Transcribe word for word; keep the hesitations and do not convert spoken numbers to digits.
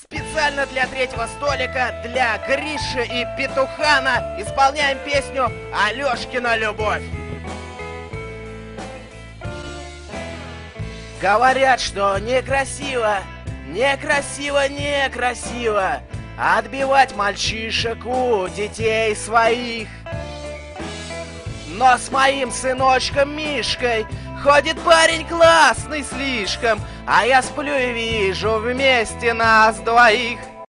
Специально для третьего столика, для Гриши и Петухана исполняем песню «Алешкина любовь». Говорят, что некрасиво, некрасиво, некрасиво отбивать мальчишек у детей своих. Но с моим сыночком Мишкой ходит парень классный слишком, а я сплю и вижу вместе нас двоих.